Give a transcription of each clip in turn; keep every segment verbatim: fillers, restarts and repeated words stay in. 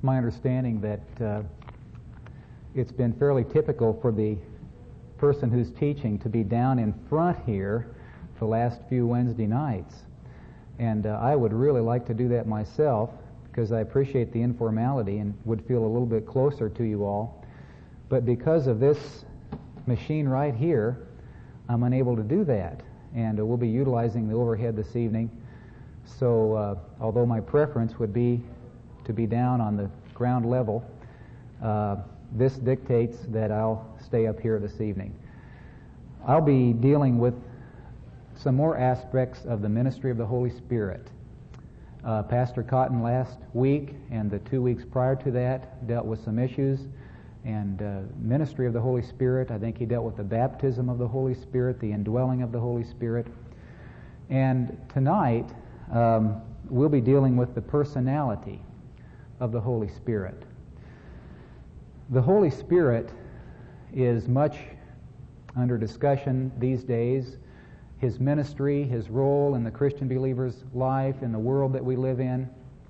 my understanding that uh, it's been fairly typical for the person who's teaching to be down in front here the last few Wednesday nights. And uh, I would really like to do that myself because I appreciate the informality and would feel a little bit closer to you all. But because of this machine right here, I'm unable to do that. And uh, we'll be utilizing the overhead this evening. So uh, although my preference would be to be down on the ground level, uh, this dictates that I'll stay up here this evening. I'll be dealing with some more aspects of the ministry of the Holy Spirit. Uh, Pastor Cotton last week and the two weeks prior to that dealt with some issues and uh, ministry of the Holy Spirit. I think he dealt with the baptism of the Holy Spirit, the indwelling of the Holy Spirit. And tonight um, we'll be dealing with the personality of the Holy Spirit. The Holy Spirit is much under discussion these days. His ministry, his role in the Christian believer's life, in the world that we live in.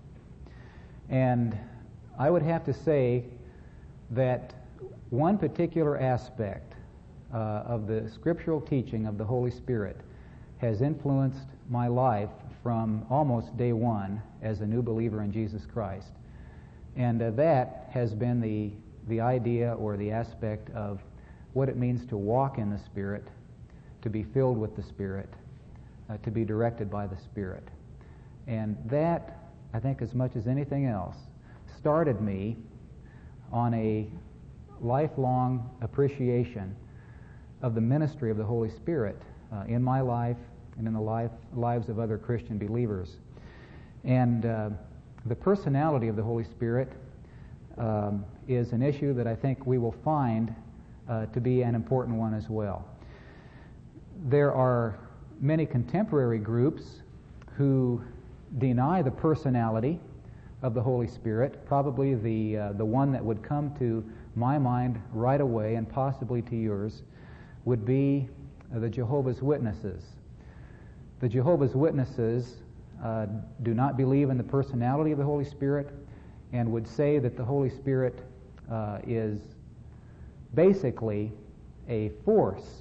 And I would have to say that one particular aspect uh, of the scriptural teaching of the Holy Spirit has influenced my life from almost day one as a new believer in Jesus Christ. And uh, that has been the, the idea or the aspect of what it means to walk in the Spirit, to be filled with the Spirit, uh, to be directed by the Spirit. And that, I think as much as anything else, started me on a lifelong appreciation of the ministry of the Holy Spirit uh, in my life and in the life, lives of other Christian believers. And uh, the personality of the Holy Spirit um, is an issue that I think we will find uh, to be an important one as well. There are many contemporary groups who deny the personality of the Holy Spirit. Probably the uh, the one that would come to my mind right away, and possibly to yours, would be uh, the Jehovah's Witnesses. The Jehovah's Witnesses uh, do not believe in the personality of the Holy Spirit and would say that the Holy Spirit uh, is basically a force.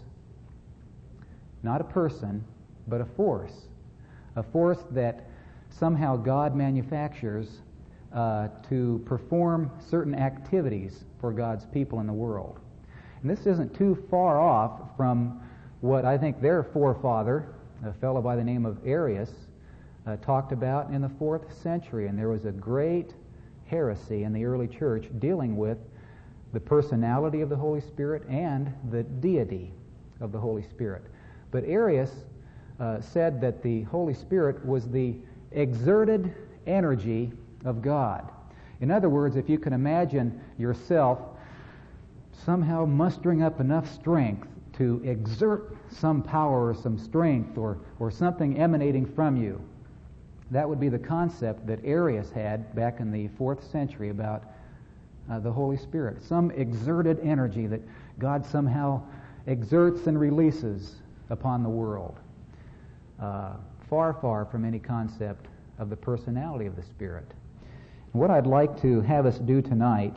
Not a person, but a force. A force that somehow God manufactures uh, to perform certain activities for God's people in the world. And this isn't too far off from what I think their forefather, a fellow by the name of Arius, uh, talked about in the fourth century. And there was a great heresy in the early church dealing with the personality of the Holy Spirit and the deity of the Holy Spirit. But Arius uh, said that the Holy Spirit was the exerted energy of God. In other words, if you can imagine yourself somehow mustering up enough strength to exert some power or some strength or, or something emanating from you, that would be the concept that Arius had back in the fourth century about uh, the Holy Spirit. Some exerted energy that God somehow exerts and releases upon the world. Uh, far, far from any concept of the personality of the Spirit. And what I'd like to have us do tonight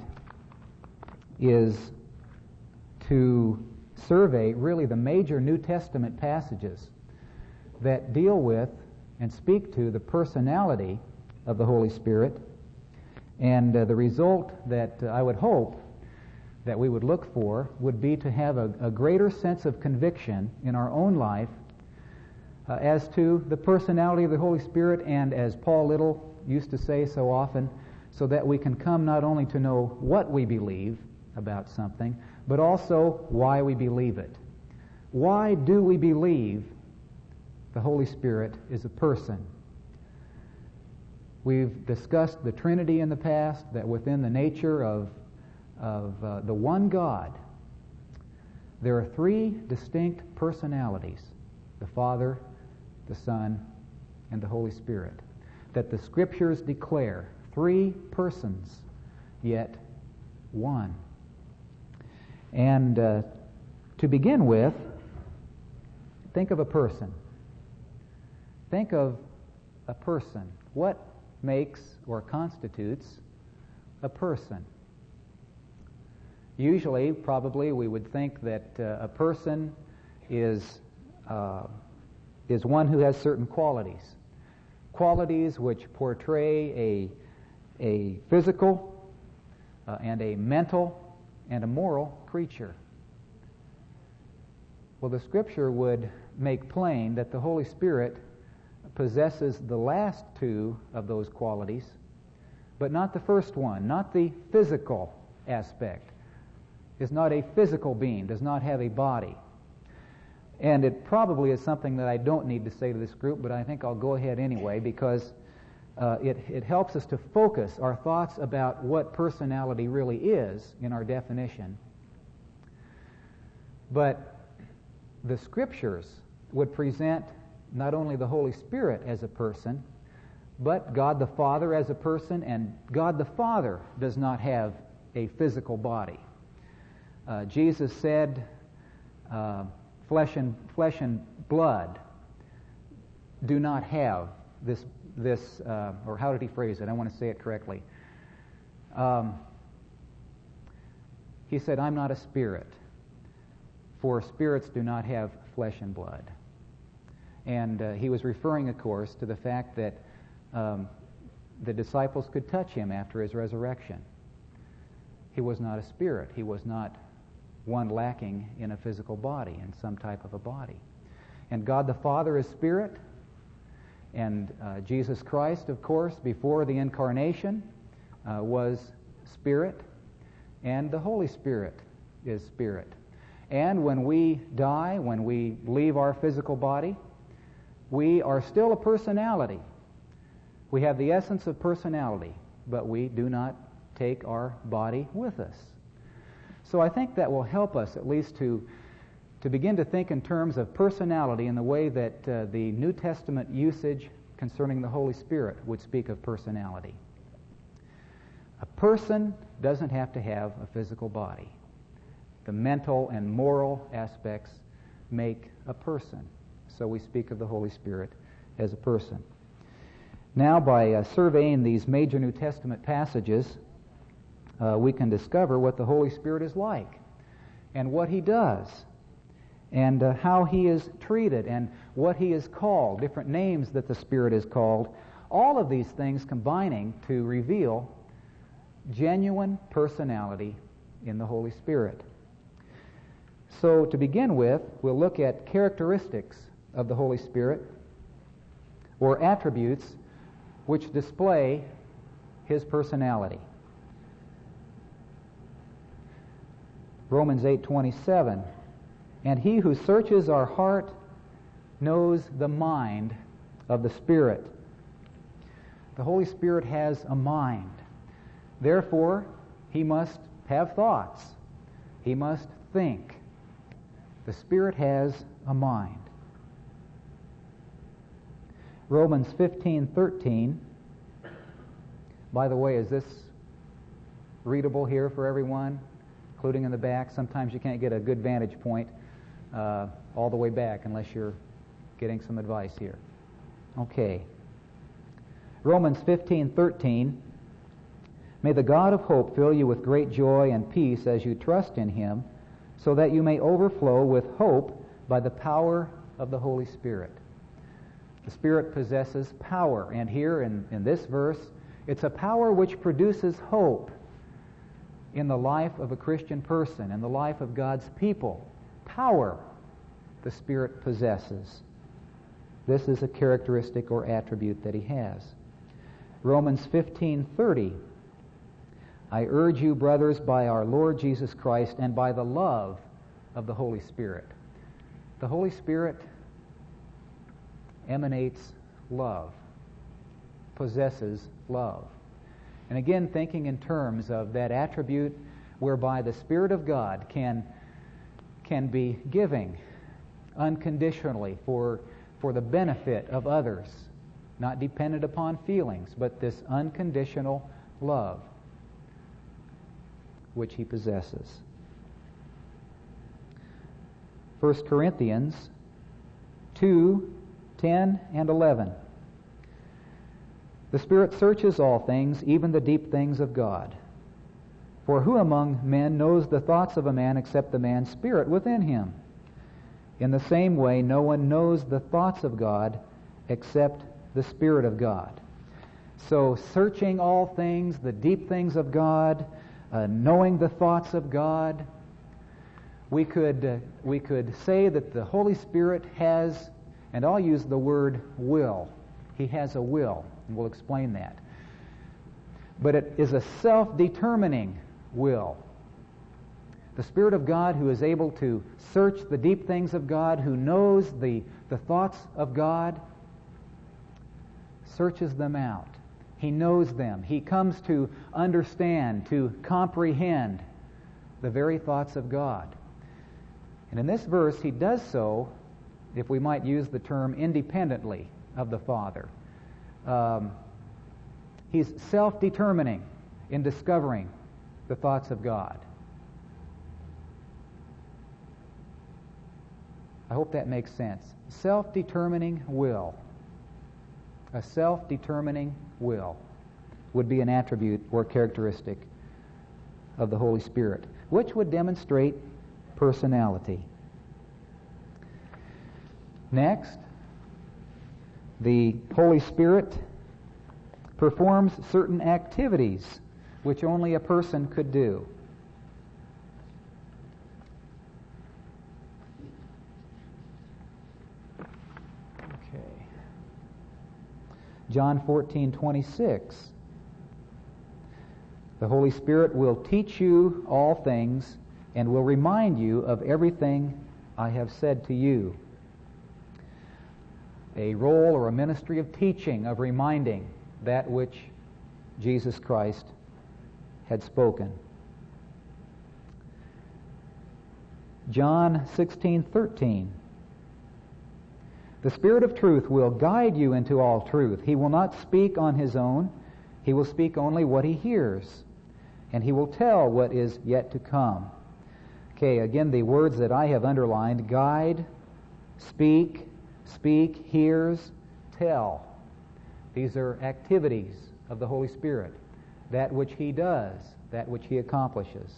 is to survey really the major New Testament passages that deal with and speak to the personality of the Holy Spirit, and uh, the result that uh, I would hope that we would look for would be to have a, a greater sense of conviction in our own life uh, as to the personality of the Holy Spirit, and as Paul Little used to say so often, so that we can come not only to know what we believe about something, but also why we believe it. Why do we believe the Holy Spirit is a person? We've discussed the Trinity in the past, that within the nature of of uh, the one God, there are three distinct personalities: the Father, the Son, and the Holy Spirit. That the Scriptures declare three persons, yet one. And uh, to begin with, think of a person. Think of a person. What makes or constitutes a person. Usually, probably, we would think that uh, a person is uh, is one who has certain qualities, qualities which portray a a physical uh, and a mental and a moral creature. Well, the Scripture would make plain that the Holy Spirit possesses the last two of those qualities, but not the first one, not the physical aspect. Is not a physical being, does not have a body. And it probably is something that I don't need to say to this group, but I think I'll go ahead anyway, because uh, it, it helps us to focus our thoughts about what personality really is in our definition. But the Scriptures would present not only the Holy Spirit as a person, but God the Father as a person, and God the Father does not have a physical body. Uh, Jesus said, uh, flesh and flesh and blood do not have this, this uh, or how did he phrase it? I want to say it correctly. Um, he said, I'm not a spirit, for spirits do not have flesh and blood. And uh, he was referring, of course, to the fact that um, the disciples could touch him after his resurrection. He was not a spirit. He was not one lacking in a physical body, in some type of a body. And God the Father is spirit, and uh, Jesus Christ, of course, before the incarnation, uh, was spirit, and the Holy Spirit is spirit. And when we die, when we leave our physical body, we are still a personality. We have the essence of personality, but we do not take our body with us. So I think that will help us at least to, to begin to think in terms of personality in the way that uh, the New Testament usage concerning the Holy Spirit would speak of personality. A person doesn't have to have a physical body. The mental and moral aspects make a person. So we speak of the Holy Spirit as a person. Now, by uh, surveying these major New Testament passages, Uh, we can discover what the Holy Spirit is like and what He does and uh, how He is treated and what He is called, different names that the Spirit is called, all of these things combining to reveal genuine personality in the Holy Spirit. So to begin with, we'll look at characteristics of the Holy Spirit or attributes which display His personality. Romans eight twenty-seven, and He who searches our heart knows the mind of the Spirit. The Holy Spirit has a mind. Therefore, He must have thoughts. He must think. The Spirit has a mind. Romans fifteen thirteen. By the way, is this readable here for everyone, including in the back? Sometimes you can't get a good vantage point uh, all the way back unless you're getting some advice here. Okay. Romans fifteen thirteen. May the God of hope fill you with great joy and peace as you trust in Him, so that you may overflow with hope by the power of the Holy Spirit. The Spirit possesses power, and here in, in this verse, it's a power which produces hope in the life of a Christian person, in the life of God's people. Power the Spirit possesses. This is a characteristic or attribute that He has. Romans fifteen thirty. I urge you, brothers, by our Lord Jesus Christ and by the love of the Holy Spirit. The Holy Spirit emanates love, possesses love. And again, thinking in terms of that attribute whereby the Spirit of God can, can be giving unconditionally for, for the benefit of others, not dependent upon feelings, but this unconditional love which He possesses. First Corinthians two, ten, and eleven. The Spirit searches all things, even the deep things of God. For who among men knows the thoughts of a man except the man's spirit within him? In the same way, no one knows the thoughts of God except the Spirit of God. So searching all things, the deep things of God, uh, knowing the thoughts of God, we could, uh, we could say that the Holy Spirit has, and I'll use the word will. He has a will, and we'll explain that. But it is a self-determining will. The Spirit of God, who is able to search the deep things of God, who knows the, the thoughts of God, searches them out. He knows them. He comes to understand, to comprehend the very thoughts of God. And in this verse, he does so, if we might use the term, independently of the Father. Um, he's self-determining in discovering the thoughts of God. I hope that makes sense. Self-determining will. A self-determining will would be an attribute or characteristic of the Holy Spirit, which would demonstrate personality. Next, the Holy Spirit performs certain activities which only a person could do. Okay. John fourteen twenty-six. The Holy Spirit will teach you all things and will remind you of everything I have said to you. A role or a ministry of teaching, of reminding that which Jesus Christ had spoken. John sixteen thirteen. The Spirit of truth will guide you into all truth. He will not speak on his own. He will speak only what he hears, and he will tell what is yet to come. Okay, again, the words that I have underlined: guide, speak, speak, hears, tell. These are activities of the Holy Spirit, that which he does, that which he accomplishes.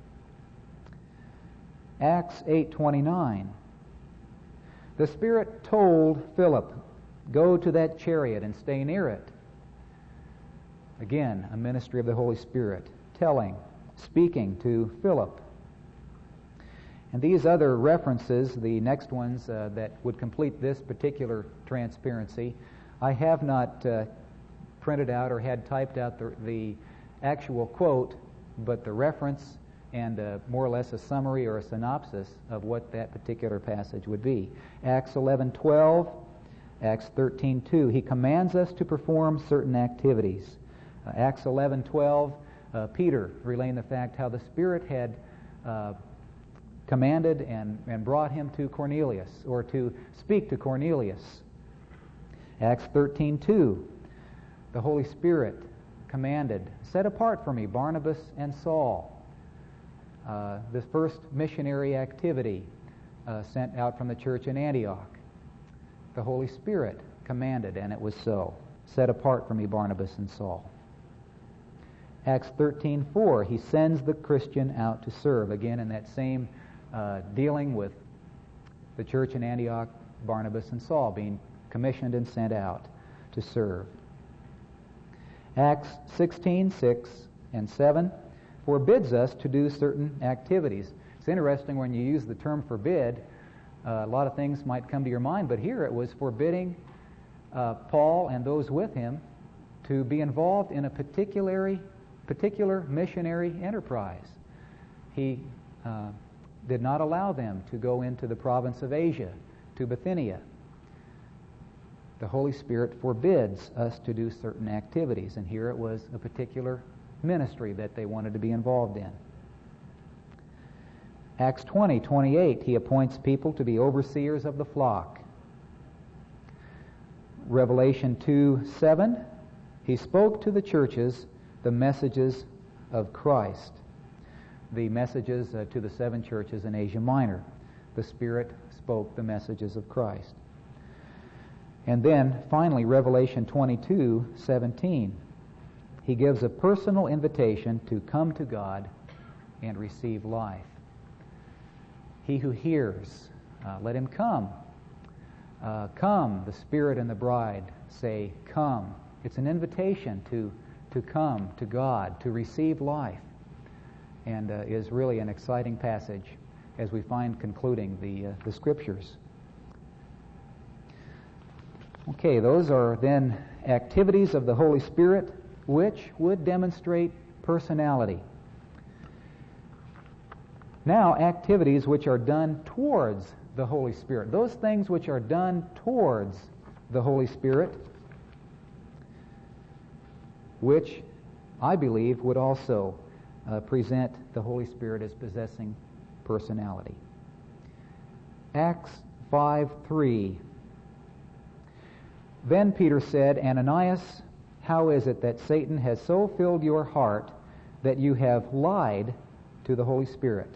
Acts eight twenty-nine. The Spirit told Philip, go to that chariot and stay near it. Again, a ministry of the Holy Spirit, telling, speaking to Philip. And these other references, the next ones uh, that would complete this particular transparency, I have not uh, printed out or had typed out the, the actual quote, but the reference and uh, more or less a summary or a synopsis of what that particular passage would be. Acts eleven twelve, Acts thirteen two. He commands us to perform certain activities. Uh, Acts eleven twelve, uh, Peter relaying the fact how the Spirit had uh, commanded and, and brought him to Cornelius, or to speak to Cornelius. Acts thirteen two, the Holy Spirit commanded, set apart for me Barnabas and Saul. Uh, the first missionary activity uh, sent out from the church in Antioch. The Holy Spirit commanded, and it was so. Set apart for me Barnabas and Saul. Acts thirteen four, he sends the Christian out to serve. Again, in that same uh, dealing with the church in Antioch, Barnabas and Saul being commissioned and sent out to serve. Acts sixteen six and seven forbids us to do certain activities. It's interesting when you use the term forbid, uh, a lot of things might come to your mind, but here it was forbidding uh, Paul and those with him to be involved in a particular, particular missionary enterprise. He uh, did not allow them to go into the province of Asia, to Bithynia. The Holy Spirit forbids us to do certain activities, and here it was a particular ministry that they wanted to be involved in. Acts twenty twenty-eight, he appoints people to be overseers of the flock. Revelation two seven, he spoke to the churches the messages of Christ. The messages uh, to the seven churches in Asia Minor. The Spirit spoke the messages of Christ. And then, finally, Revelation twenty-two seventeen. He gives a personal invitation to come to God and receive life. He who hears, uh, let him come. Uh, come, the Spirit and the bride say, come. It's an invitation to, to come to God, to receive life, and uh, is really an exciting passage as we find concluding the, uh, the Scriptures. Okay, those are then activities of the Holy Spirit which would demonstrate personality. Now, activities which are done towards the Holy Spirit. Those things which are done towards the Holy Spirit, which I believe would also uh, present the Holy Spirit as possessing personality. Acts five three. Then Peter said, Ananias, how is it that Satan has so filled your heart that you have lied to the Holy Spirit?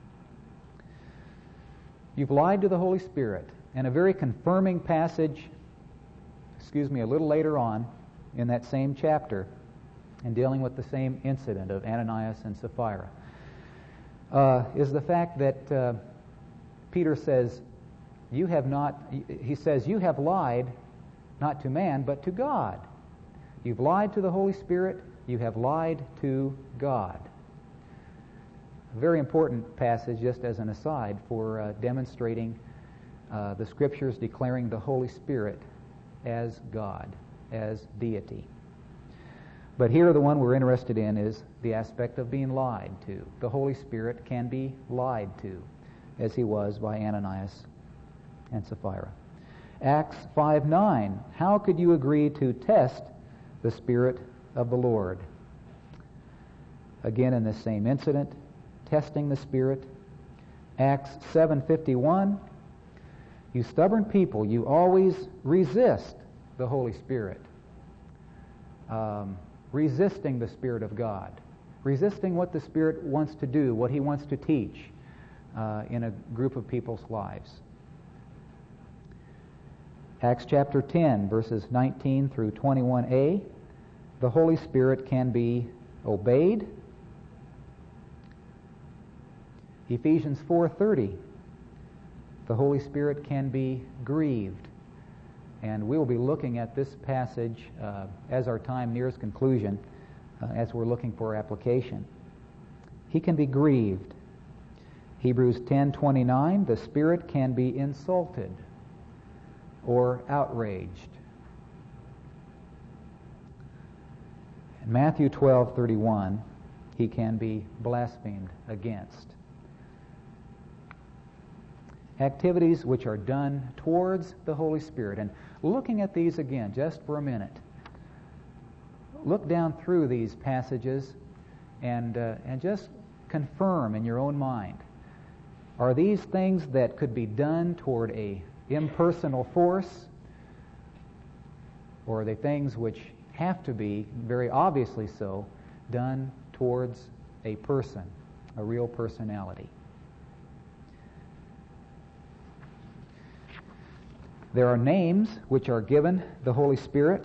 You've lied to the Holy Spirit. And a very confirming passage, excuse me, a little later on in that same chapter, and dealing with the same incident of Ananias and Sapphira, uh, is the fact that uh, Peter says, you have not, he says, you have lied not to man, but to God. You've lied to the Holy Spirit, you have lied to God. A very important passage, just as an aside, for uh, demonstrating uh, the Scriptures declaring the Holy Spirit as God, as deity. But here the one we're interested in is the aspect of being lied to. The Holy Spirit can be lied to, as he was by Ananias and Sapphira. Acts five nine, how could you agree to test the Spirit of the Lord? Again in this same incident, testing the Spirit. Acts seven fifty-one, you stubborn people, you always resist the Holy Spirit. Um, resisting the Spirit of God. Resisting what the Spirit wants to do, what he wants to teach uh, in a group of people's lives. Acts chapter ten, verses nineteen through twenty-one a, the Holy Spirit can be obeyed. Ephesians four thirty, the Holy Spirit can be grieved. And we'll be looking at this passage uh, as our time nears conclusion, uh, as we're looking for application. He can be grieved. Hebrews ten twenty-nine, the Spirit can be insulted or outraged. In Matthew twelve thirty-one, he can be blasphemed against. Activities which are done towards the Holy Spirit. And looking at these again, just for a minute, look down through these passages and uh, and just confirm in your own mind, are these things that could be done toward a impersonal force, or are they things which have to be, very obviously so, done towards a person, a real personality? There are names which are given the Holy Spirit,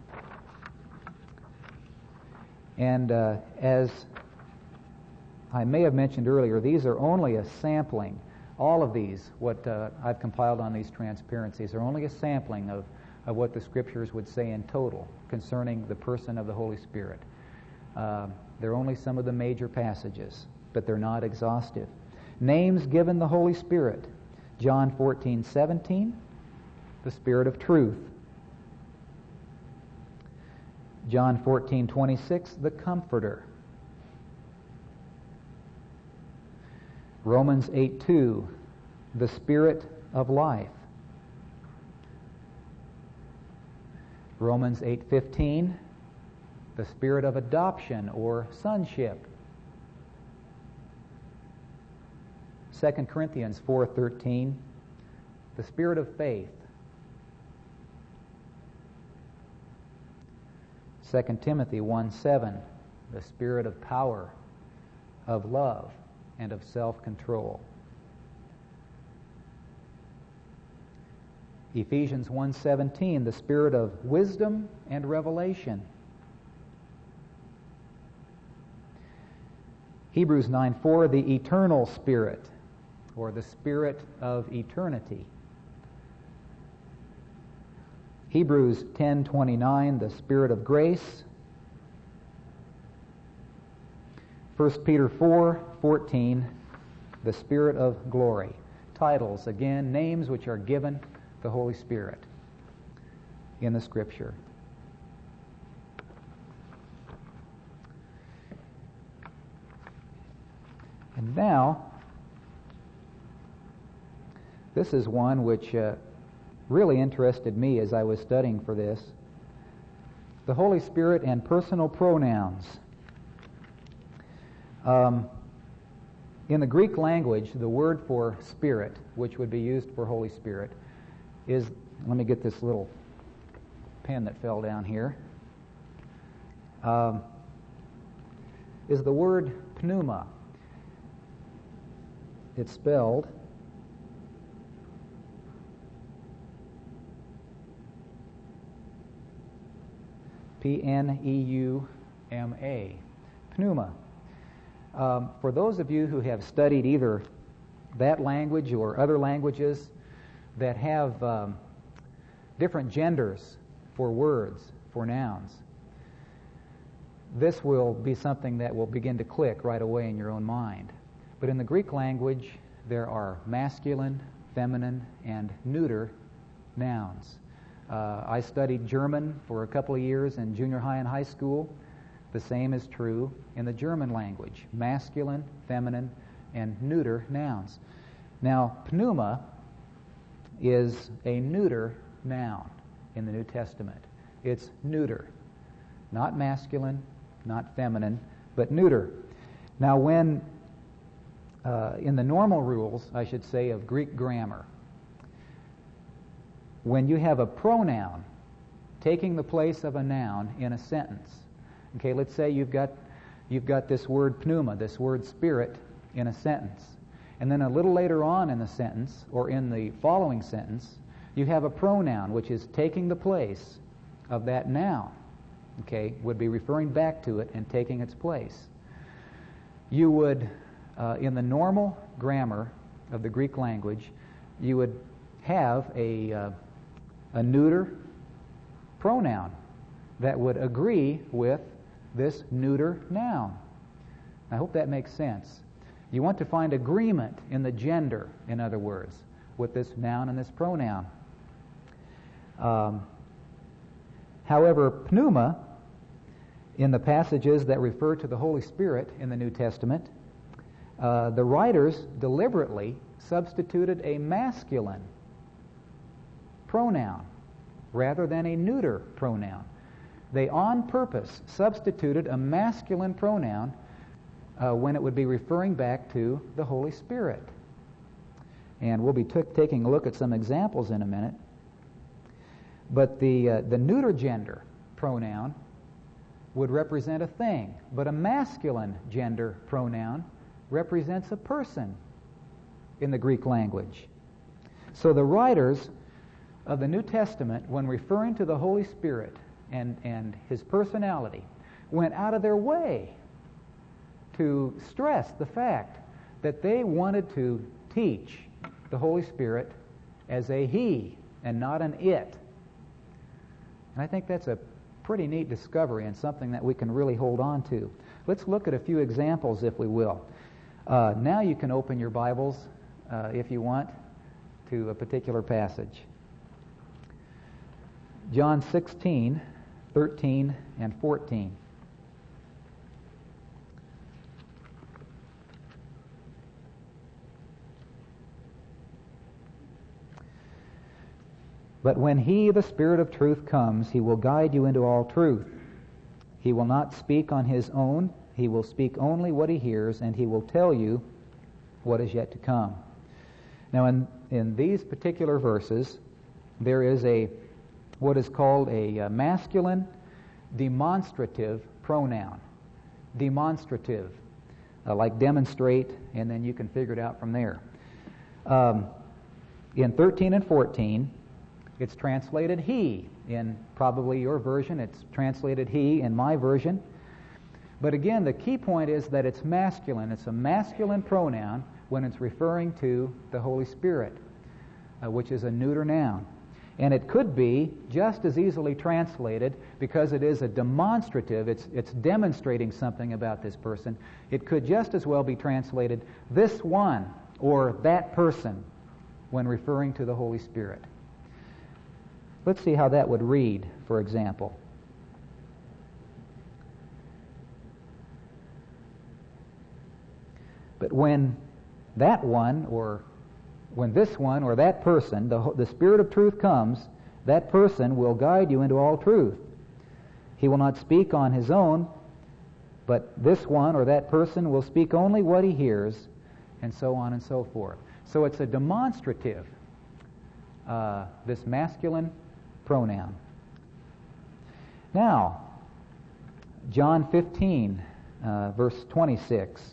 and uh, as I may have mentioned earlier, these are only a sampling. All of these, what uh, I've compiled on these transparencies, are only a sampling of, of what the Scriptures would say in total concerning the person of the Holy Spirit. Uh, they're only some of the major passages, but they're not exhaustive. Names given the Holy Spirit. John fourteen seventeen, the Spirit of truth. John fourteen twenty-six, the Comforter. Romans eight two, the Spirit of life. Romans eight fifteen, the Spirit of adoption or sonship. Second Corinthians four thirteen, the Spirit of faith. Second Timothy one seven, the Spirit of power, of love, and of self-control. Ephesians one seventeen, the Spirit of wisdom and revelation. Hebrews nine four, the eternal Spirit, or the Spirit of eternity. Hebrews ten twenty-nine, the Spirit of grace. First Peter four fourteen, the Spirit of glory. Titles, again, names which are given the Holy Spirit in the Scripture. And now, this is one which uh, really interested me as I was studying for this. The Holy Spirit and personal pronouns. Um, in the Greek language, the word for Spirit, which would be used for Holy Spirit, is, let me get this little pen that fell down here, um, is the word pneuma. It's spelled P N E U M A, pneuma. Um, for those of you who have studied either that language or other languages that have um, different genders for words, for nouns, this will be something that will begin to click right away in your own mind. But in the Greek language, there are masculine, feminine, and neuter nouns. Uh, I studied German for a couple of years in junior high and high school. The same is true in the German language. Masculine, feminine, and neuter nouns. Now, pneuma is a neuter noun in the New Testament. It's neuter. Not masculine, not feminine, but neuter. Now, when, uh, in the normal rules, I should say, of Greek grammar, when you have a pronoun taking the place of a noun in a sentence, okay, let's say you've got you've got this word pneuma, this word spirit, in a sentence. And then a little later on in the sentence, or in the following sentence, you have a pronoun which is taking the place of that noun, okay, would be referring back to it and taking its place. You would, uh, in the normal grammar of the Greek language, you would have a, uh, a neuter pronoun that would agree with this neuter noun. I hope that makes sense. You want to find agreement in the gender, in other words, with this noun and this pronoun. Um, however, pneuma, in the passages that refer to the Holy Spirit in the New Testament, uh, the writers deliberately substituted a masculine pronoun rather than a neuter pronoun. They on purpose substituted a masculine pronoun uh, when it would be referring back to the Holy Spirit. And we'll be t- taking a look at some examples in a minute. But the, uh, the neuter gender pronoun would represent a thing, but a masculine gender pronoun represents a person in the Greek language. So the writers of the New Testament, when referring to the Holy Spirit and, and His personality, went out of their way to stress the fact that they wanted to teach the Holy Spirit as a He and not an it. And I think that's a pretty neat discovery and something that we can really hold on to. Let's look at a few examples, if we will. Uh, now you can open your Bibles, uh, if you want, to a particular passage. John sixteen, thirteen, and fourteen. But when He, the Spirit of truth, comes, He will guide you into all truth. He will not speak on His own. He will speak only what He hears, and He will tell you what is yet to come. Now, in, in these particular verses, there is a what is called a, a masculine demonstrative pronoun. Demonstrative, uh, like demonstrate, and then you can figure it out from there. Um, in thirteen and fourteen, it's translated He. In probably your version, it's translated He. In my version, But again, the key point is that it's masculine. It's a masculine pronoun when it's referring to the Holy Spirit, uh, which is a neuter noun. And it could be just as easily translated, because it is a demonstrative, it's, it's demonstrating something about this person. It could just as well be translated, this one, or that person, when referring to the Holy Spirit. Let's see how that would read, for example. But when that one, or when this one, or that person, the, the Spirit of truth comes, that person will guide you into all truth. He will not speak on his own, but this one or that person will speak only what he hears, and so on and so forth. So it's a demonstrative, uh, this masculine pronoun. Now, John fifteen, uh, verse twenty-six.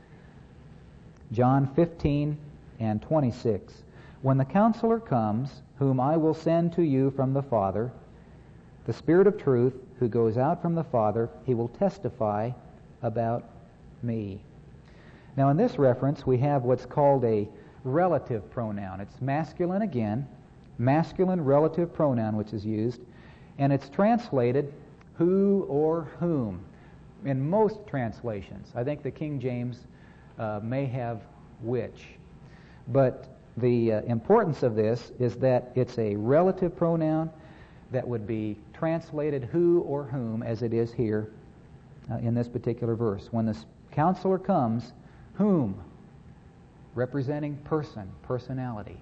John fifteen and twenty-six. When the Counselor comes, whom I will send to you from the Father, the Spirit of truth, who goes out from the Father, he will testify about me. Now, in this reference, we have what's called a relative pronoun. It's masculine again, masculine relative pronoun which is used, and it's translated who or whom in most translations. I think the King James uh, may have which. But the uh, importance of this is that it's a relative pronoun that would be translated who or whom, as it is here uh, in this particular verse. When the Counselor comes, whom? Representing person, personality.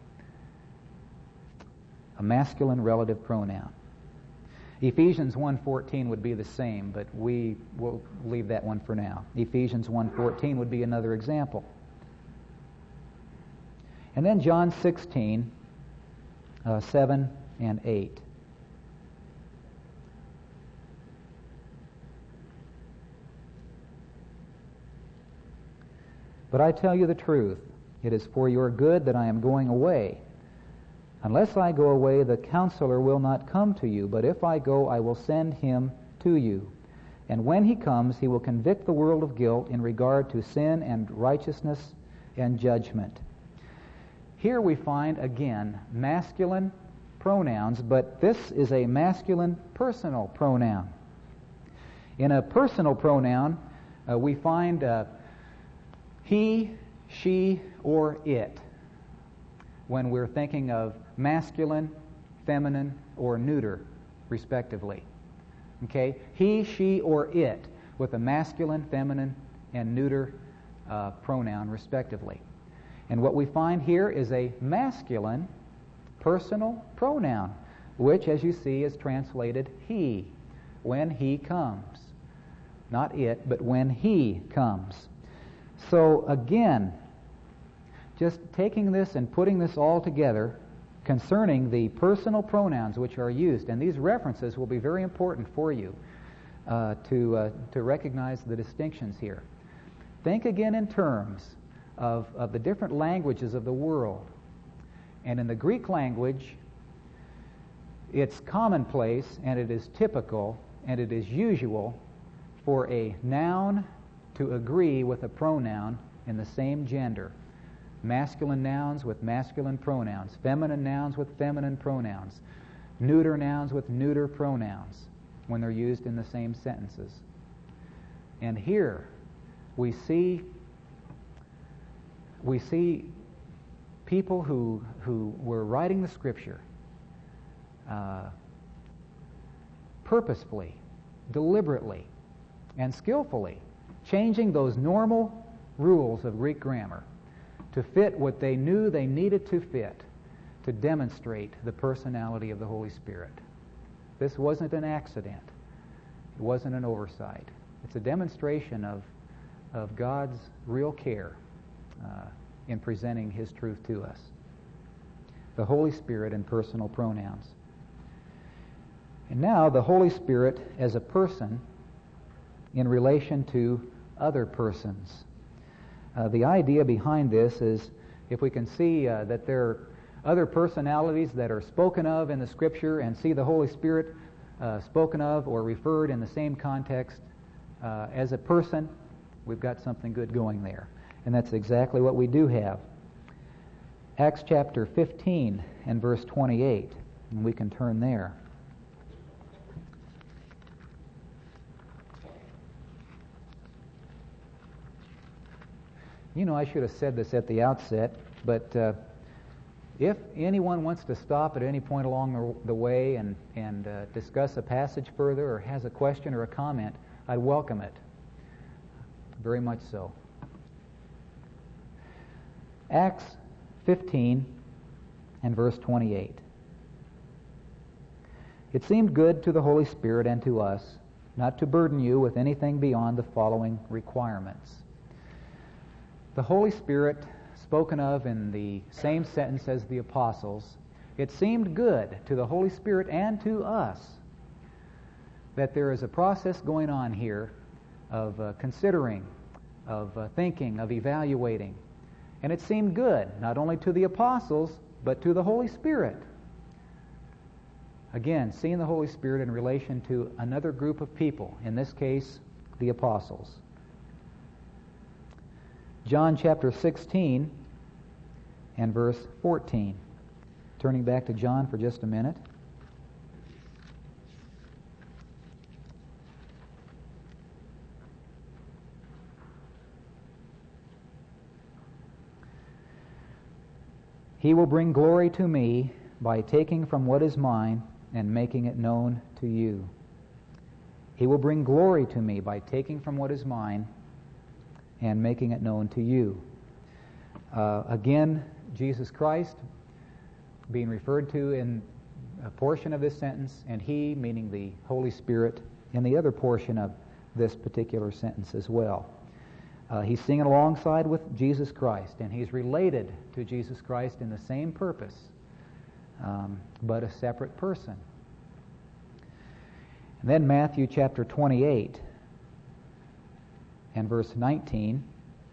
A masculine relative pronoun. Ephesians one fourteen would be the same, but we will leave that one for now. Ephesians one fourteen would be another example. And then John sixteen, uh, seven and eight. But I tell you the truth, it is for your good that I am going away. Unless I go away, the Counselor will not come to you, but if I go, I will send him to you. And when he comes, he will convict the world of guilt in regard to sin and righteousness and judgment. Here we find, again, masculine pronouns, but this is a masculine personal pronoun. In a personal pronoun, uh, we find uh, he, she, or it when we're thinking of masculine, feminine, or neuter, respectively. Okay? He, she, or it with a masculine, feminine, and neuter uh, pronoun, respectively. And what we find here is a masculine personal pronoun, which, as you see, is translated he, when he comes. Not it, but when he comes. So again, just taking this and putting this all together concerning the personal pronouns which are used, and these references will be very important for you uh, to, uh, to recognize the distinctions here. Think again in terms of, of the different languages of the world. And in the Greek language, it's commonplace and it is typical and it is usual for a noun to agree with a pronoun in the same gender. Masculine nouns with masculine pronouns, feminine nouns with feminine pronouns, neuter nouns with neuter pronouns when they're used in the same sentences. And here we see we see people who who were writing the Scripture uh, purposefully, deliberately, and skillfully changing those normal rules of Greek grammar to fit what they knew they needed to fit to demonstrate the personality of the Holy Spirit. This wasn't an accident. It wasn't an oversight. It's a demonstration of, of God's real care uh, in presenting His truth to us. The Holy Spirit in personal pronouns. And now the Holy Spirit as a person in relation to other persons. Uh, the idea behind this is if we can see uh, that there are other personalities that are spoken of in the Scripture and see the Holy Spirit uh, spoken of or referred in the same context uh, as a person, we've got something good going there. And that's exactly what we do have. Acts chapter fifteen and verse twenty-eight, and we can turn there. You know, I should have said this at the outset, but uh, if anyone wants to stop at any point along the, the way and, and uh, discuss a passage further or has a question or a comment, I'd welcome it. Very much so. Acts fifteen and verse twenty-eight. It seemed good to the Holy Spirit and to us not to burden you with anything beyond the following requirements. The Holy Spirit, spoken of in the same sentence as the apostles, it seemed good to the Holy Spirit and to us that there is a process going on here of uh, considering, of uh, thinking, of evaluating. And it seemed good, not only to the apostles, but to the Holy Spirit. Again, seeing the Holy Spirit in relation to another group of people, in this case, the apostles. John chapter sixteen and verse fourteen. Turning back to John for just a minute. He will bring glory to me by taking from what is mine and making it known to you. He will bring glory to me by taking from what is mine and making it known to you. Uh, again, Jesus Christ being referred to in a portion of this sentence, and He, meaning the Holy Spirit, in the other portion of this particular sentence as well. Uh, he's singing alongside with Jesus Christ, and he's related to Jesus Christ in the same purpose, um, but a separate person. And then Matthew chapter twenty-eight and verse nineteen.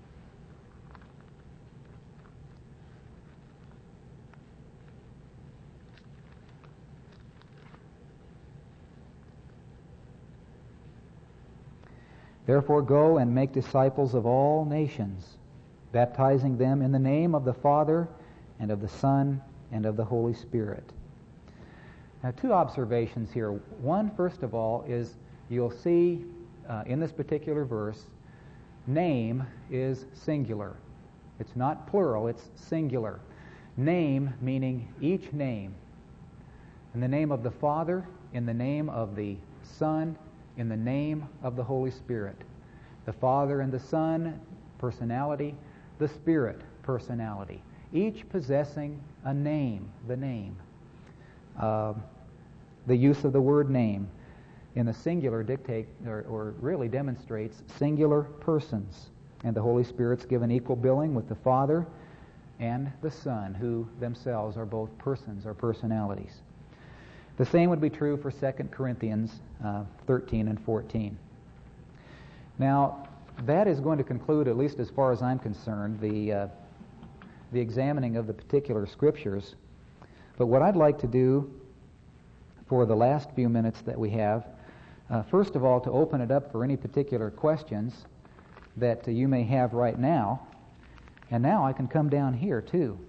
Therefore go and make disciples of all nations, baptizing them in the name of the Father and of the Son and of the Holy Spirit. Now, two observations here. One, first of all, is you'll see uh, in this particular verse, name is singular. It's not plural, it's singular. Name meaning each name. In the name of the Father, in the name of the Son, in the name of the Holy Spirit. The Father and the Son, personality. The Spirit, personality. Each possessing a name, the name. Uh, the use of the word name in the singular dictate or, or really demonstrates singular persons. And the Holy Spirit's given equal billing with the Father and the Son, who themselves are both persons or personalities. The same would be true for Second Corinthians uh, thirteen and fourteen. Now, that is going to conclude, at least as far as I'm concerned, the, uh, the examining of the particular Scriptures. But what I'd like to do for the last few minutes that we have, uh, first of all, to open it up for any particular questions that uh, you may have right now. And now I can come down here, too.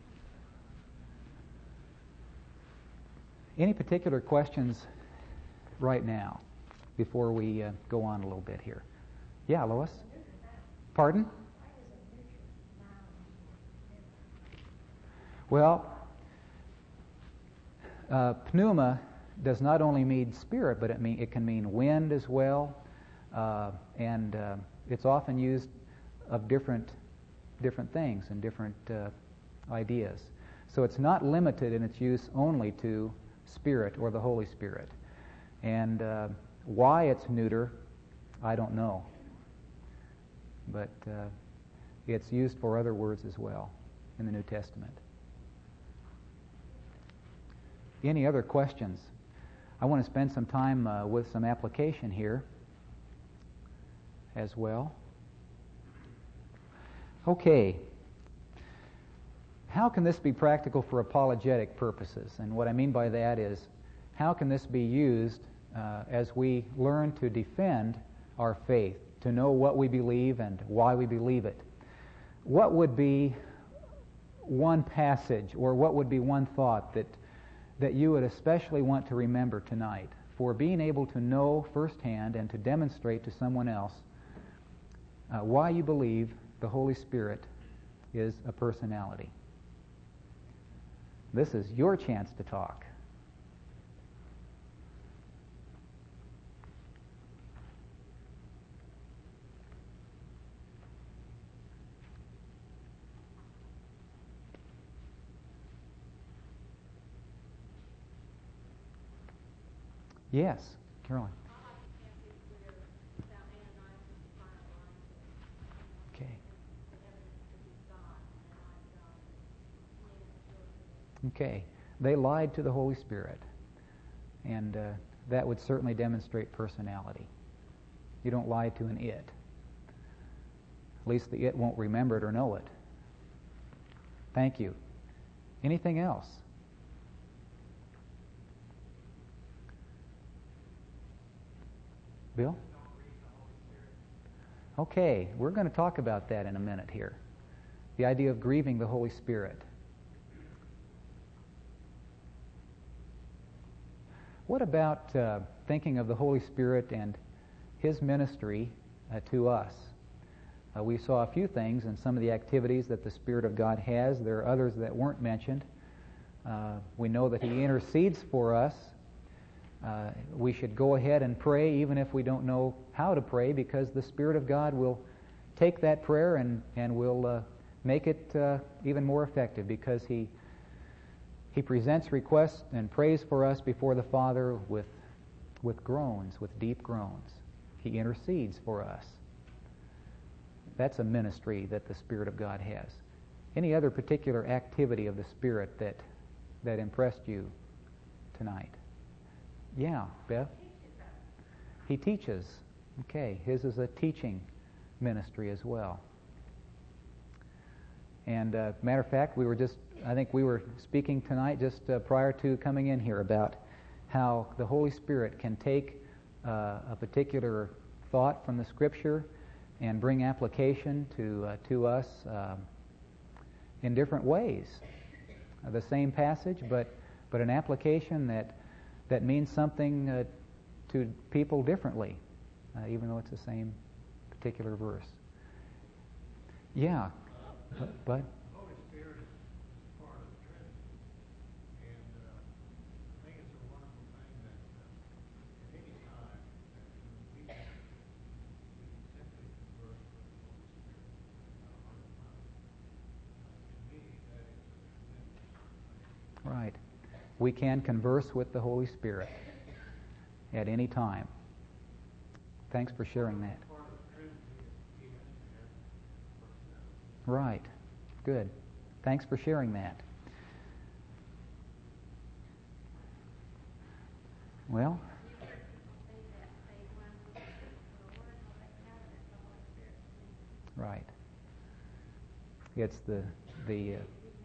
Any particular questions right now before we uh, go on a little bit here? Yeah, Lois? Pardon? Well, uh, pneuma does not only mean spirit, but it mean it can mean wind as well, uh, and uh, it's often used of different different things and different uh, ideas. So it's not limited in its use only to Spirit or the Holy Spirit. And uh, why it's neuter, I don't know. But uh, it's used for other words as well in the New Testament. Any other questions? I want to spend some time uh, with some application here as well. Okay. How can this be practical for apologetic purposes? And what I mean by that is, how can this be used uh, as we learn to defend our faith, to know what we believe and why we believe it, what would be one passage or what would be one thought that that you would especially want to remember tonight for being able to know firsthand and to demonstrate to someone else uh, why you believe the Holy Spirit is a personality? This is your chance to talk. Yes, Caroline. Okay. Okay. They lied to the Holy Spirit, and uh, that would certainly demonstrate personality. You don't lie to an it. At least the it won't remember it or know it. Thank you. Anything else? Bill? Okay, we're going to talk about that in a minute here. The idea of grieving the Holy Spirit. What about uh, thinking of the Holy Spirit and His ministry uh, to us? Uh, we saw a few things in some of the activities that the Spirit of God has. There are others that weren't mentioned. Uh, we know that He intercedes for us. Uh, we should go ahead and pray even if we don't know how to pray, because the Spirit of God will take that prayer and, and will uh, make it uh, even more effective, because He He presents requests and prays for us before the Father with, with groans, with deep groans. He intercedes for us. That's a ministry that the Spirit of God has. Any other particular activity of the Spirit that that impressed you tonight? Yeah, Beth? He teaches. Okay, His is a teaching ministry as well. And uh, matter of fact, we were just, I think we were speaking tonight just uh, prior to coming in here about how the Holy Spirit can take uh, a particular thought from the Scripture and bring application to uh, to us uh, in different ways. Uh, the same passage, but but an application that that means something uh, to people differently, uh, even though it's the same particular verse. Yeah, uh, but. The Holy Spirit is part of the Trinity, and uh, I think it's a wonderful thing that uh, at any time that we can we can simply converse with the Holy Spirit in our heart and mind. Uh, to me, that is a tremendous thing. Right. We can converse with the Holy Spirit at any time. Thanks for sharing that. Part of the Trinity is He has to have personality. Right. Good. Thanks for sharing that. Well, right. It's the the uh,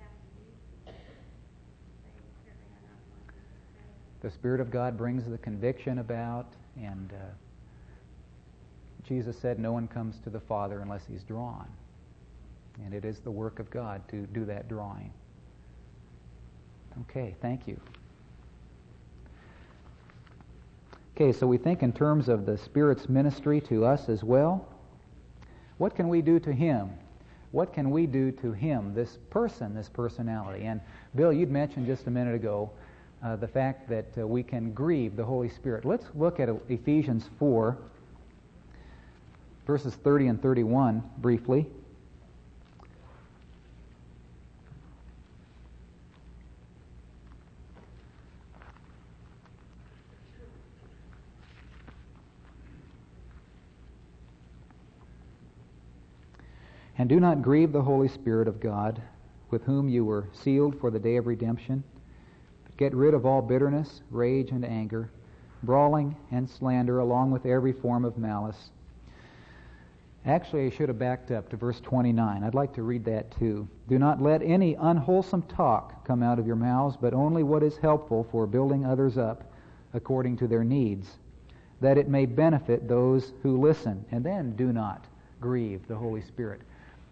the Spirit of God brings the conviction about, and uh, Jesus said, "No one comes to the Father unless he's drawn." And it is the work of God to do that drawing. Okay, thank you. Okay, so we think in terms of the Spirit's ministry to us as well. What can we do to Him? What can we do to Him, this person, this personality? And Bill, you'd mentioned just a minute ago uh, the fact that uh, we can grieve the Holy Spirit. Let's look at Ephesians four, verses thirty and thirty-one briefly. And do not grieve the Holy Spirit of God, with whom you were sealed for the day of redemption. But get rid of all bitterness, rage, and anger, brawling and slander, along with every form of malice. Actually, I should have backed up to verse twenty-nine. I'd like to read that too. Do not let any unwholesome talk come out of your mouths, but only what is helpful for building others up according to their needs, that it may benefit those who listen. And then do not grieve the Holy Spirit.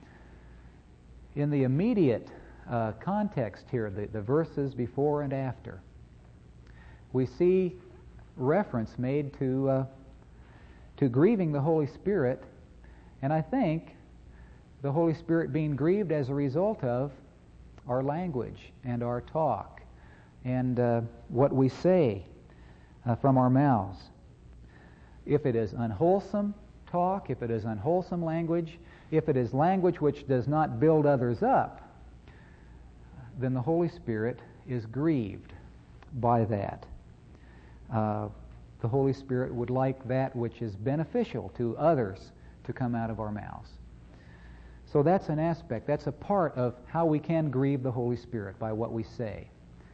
In the immediate uh, context here, the, the verses before and after, we see reference made to uh, to grieving the Holy Spirit, and I think the Holy Spirit being grieved as a result of our language and our talk and uh, what we say uh, from our mouths. If it is unwholesome talk, if it is unwholesome language, if it is language which does not build others up, then the Holy Spirit is grieved by that. Uh, the Holy Spirit would like that which is beneficial to others to come out of our mouths. So that's an aspect, that's a part of how we can grieve the Holy Spirit, by what we say.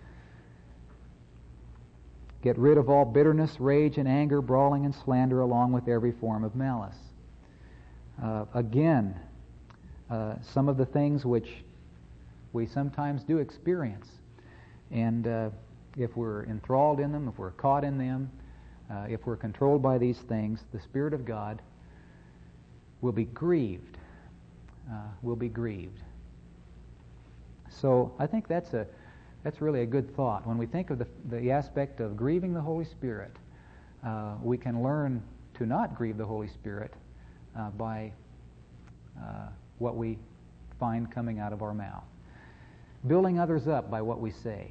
Get rid of all bitterness, rage, and anger, brawling, and slander, along with every form of malice. Uh, again, uh, some of the things which we sometimes do experience, and uh, if we're enthralled in them, if we're caught in them, uh, if we're controlled by these things, the Spirit of God will be grieved. Uh, will be grieved. So I think that's a that's really a good thought. When we think of the the aspect of grieving the Holy Spirit, uh, we can learn to not grieve the Holy Spirit uh, by uh, what we find coming out of our mouth. Building others up by what we say.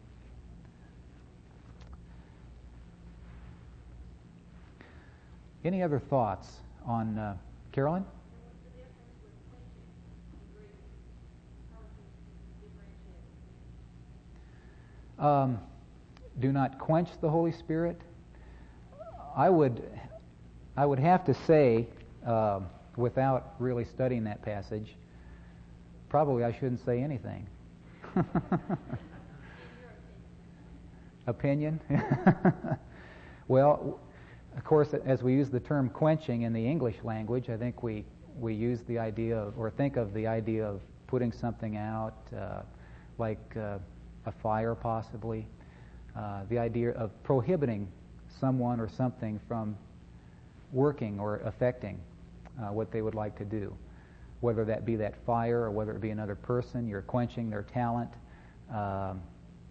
Any other thoughts on uh, Carolyn? Um, do not quench the Holy Spirit. I would, I would have to say, uh, without really studying that passage, probably I shouldn't say anything. Opinion? Well, of course, as we use the term quenching in the English language, I think we, we use the idea of, or think of the idea of putting something out, uh, like uh, a fire possibly, uh, the idea of prohibiting someone or something from working or affecting uh, what they would like to do, whether that be that fire or whether it be another person. You're quenching their talent. Um,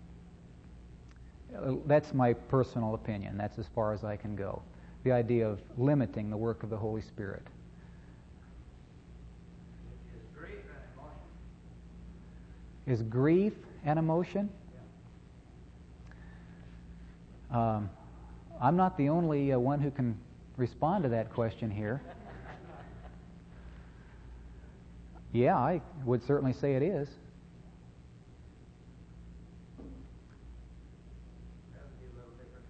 that's my personal opinion. That's as far as I can go. The idea of limiting the work of the Holy Spirit. Is grief an emotion? Is grief an emotion? Um, I'm not the only uh, one who can respond to that question here. Yeah, I would certainly say it is. That would be a little different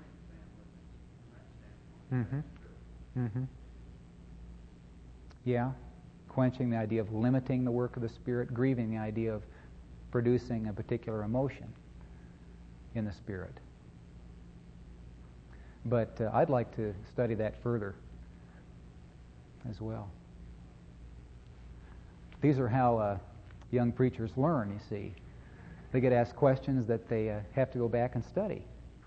than quench then, from that standpoint. Mm-hmm. Mm-hmm. Yeah, quenching the idea of limiting the work of the Spirit, grieving the idea of producing a particular emotion in the Spirit. But uh, I'd like to study that further as well. These are how uh, young preachers learn, you see. They get asked questions that they uh, have to go back and study.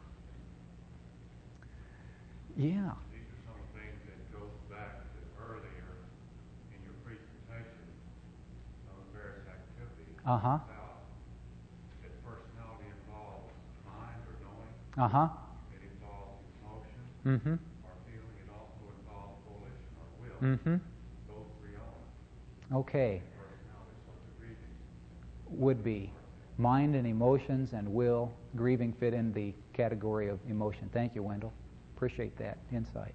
Yeah. These are some things that goes back to earlier in your presentation of the various activities. Uh-huh. About that personality involves mind or knowing. Uh-huh. It involves emotion Mm-hmm. or feeling. It also involves volition or will. Mm-hmm. Those three elements. Okay. Personality, so the grieving. Would be mind and emotions and will. Grieving fit in the category of emotion. Thank you, Wendell. Appreciate that insight.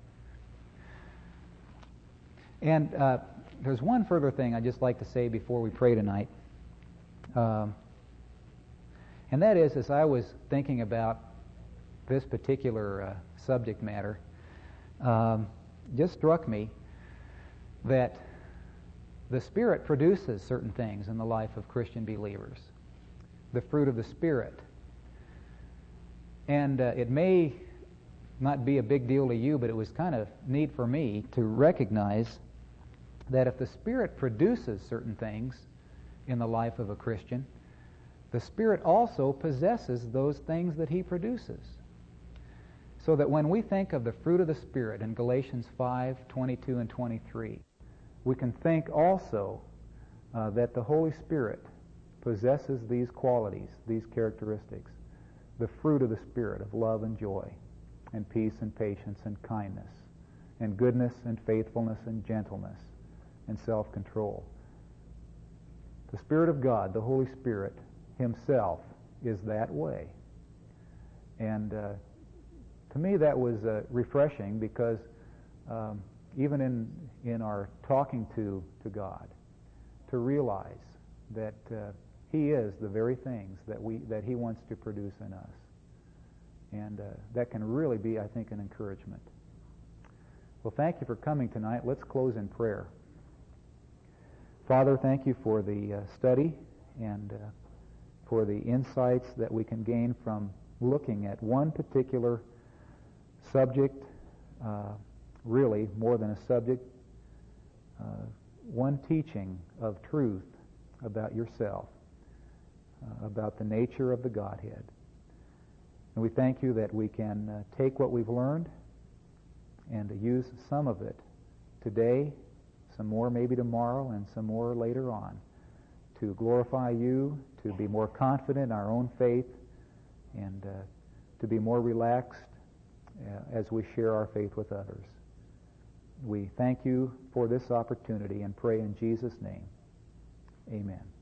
And uh, there's one further thing I'd just like to say before we pray tonight. Um, and that is, as I was thinking about this particular uh, subject matter, um, just struck me that the Spirit produces certain things in the life of Christian believers. The fruit of the Spirit. And uh, it may not be a big deal to you, but it was kind of neat for me to recognize that if the Spirit produces certain things in the life of a Christian, the Spirit also possesses those things that He produces. So that when we think of the fruit of the Spirit in Galatians five, twenty-two and twenty-three, we can think also uh, that the Holy Spirit possesses these qualities, these characteristics, the fruit of the Spirit of love and joy and peace and patience and kindness and goodness and faithfulness and gentleness and self-control. The Spirit of God, the Holy Spirit himself, is that way. And uh, to me that was uh, refreshing because um, even in in our talking to, to God, to realize that uh, He is the very things that we that He wants to produce in us. And uh, that can really be, I think, an encouragement. Well, thank you for coming tonight. Let's close in prayer. Father, thank you for the uh, study and uh, for the insights that we can gain from looking at one particular subject, uh, really more than a subject, uh, one teaching of truth about yourself, uh, about the nature of the Godhead. And we thank you that we can uh, take what we've learned and to use some of it today, some more maybe tomorrow, and some more later on, to glorify you, to be more confident in our own faith, and uh, to be more relaxed uh, as we share our faith with others. We thank you for this opportunity and pray in Jesus' name. Amen.